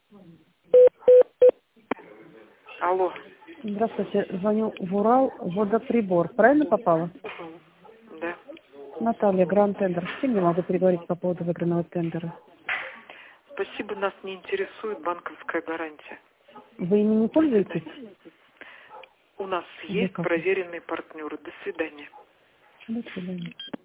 Алло. Здравствуйте, звоню в Урал, водоприбор. Правильно попала? Да. Наталья, Гранд Тендер. С кем я могу переговорить по поводу выигранного тендера? Спасибо, нас не интересует банковская гарантия. Вы ими не пользуетесь? У нас Или есть как? проверенные партнеры. До свидания. До свидания.